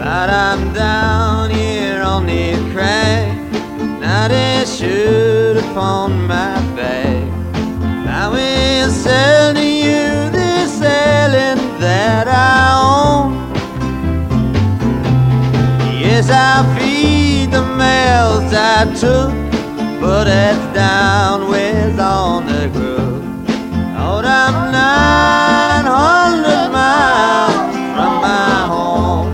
But I'm down here on the crack. Now they shoot upon my back. I will sell to you this island that I own. Yes, I'll feed the mouths I took, but that's down west on the grove. Lord, I'm 900 miles from my home.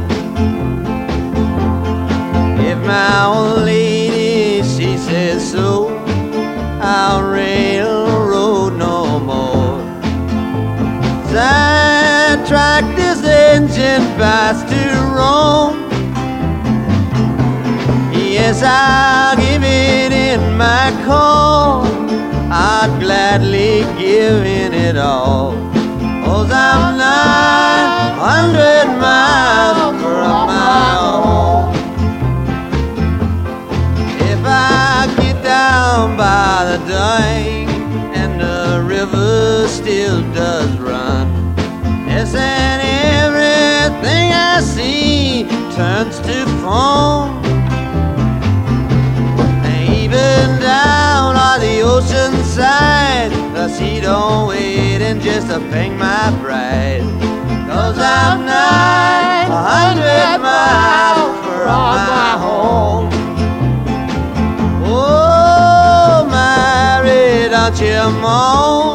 If my old lady, she says so, I'll railroad no more. Sidetrack this engine fast to Rome. Yes, I'll give it in my call. I'd gladly give in it all. 'Cause I'm 900 miles from my home. If I get down by the dike and the river still does run, yes, and everything I see turns to foam. Even down on the ocean side, the sea don't wait and just to ping my pride. 'Cause I'm 900 miles from my home. Oh, Mary, don't you moan.